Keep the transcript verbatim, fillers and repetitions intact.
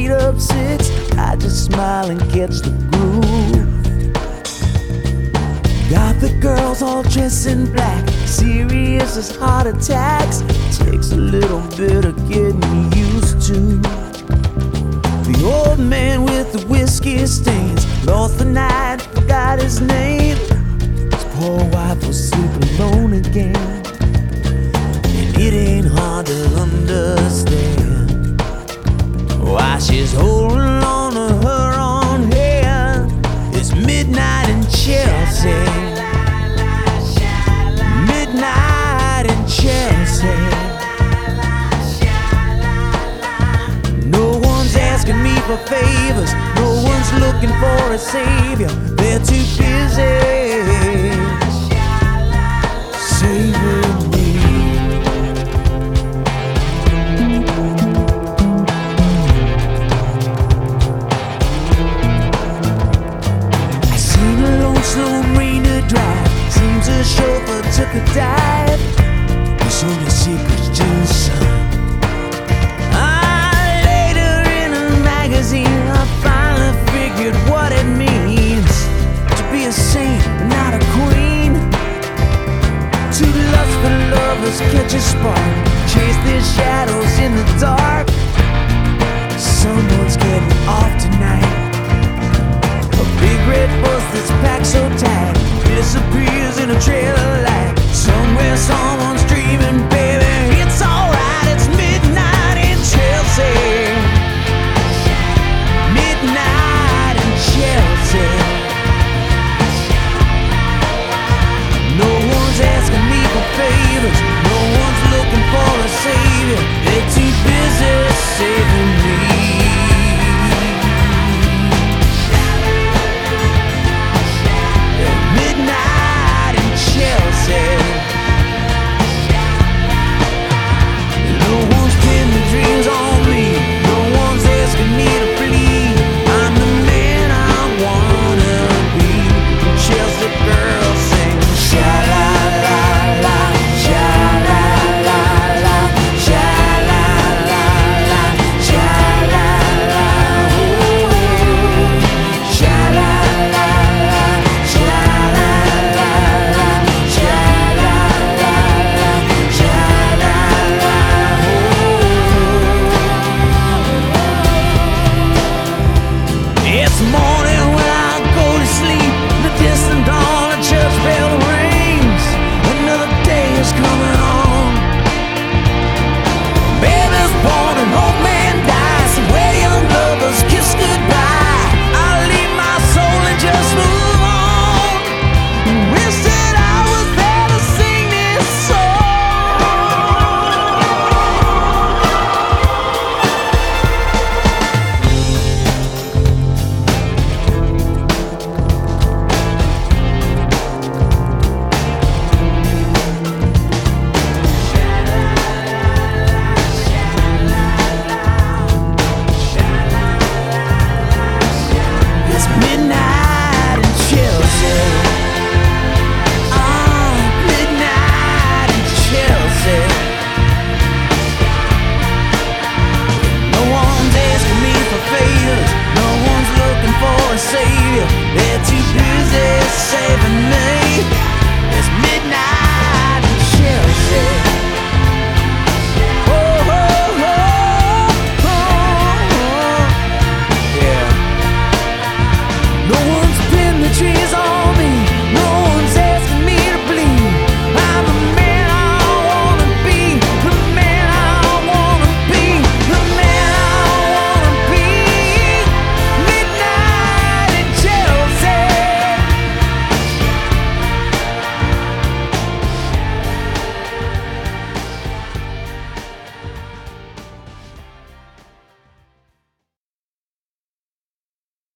beat up six. I just smile and catch the groove. Got the girls all dressed in black, serious as heart attacks. Takes a little bit of getting used to. The old man with the whiskey stains lost the night, forgot his name. His poor wife will sleep alone again, and it ain't hard to understand why she's holding on to her own hand. It's midnight in Chelsea, midnight in Chelsea. No one's asking me for favors, no one's looking for a savior. They're too busy saving me. Slow Marina Drive, seems the chauffeur took a dive. There's only secrets to the sun. Ah, later in a magazine, I finally figured what it means to be a saint, but not a queen. Two lustful lovers catch a spark, chase their shadows in the dark. Someone's getting off tonight. Big red bus that's packed so tight disappears in a trail of light. Somewhere someone's dreaming, baby, it's alright. It's midnight in Chelsea, midnight in Chelsea. No one's asking me for favors, no one's looking for a savior. They're too busy saving me. It's more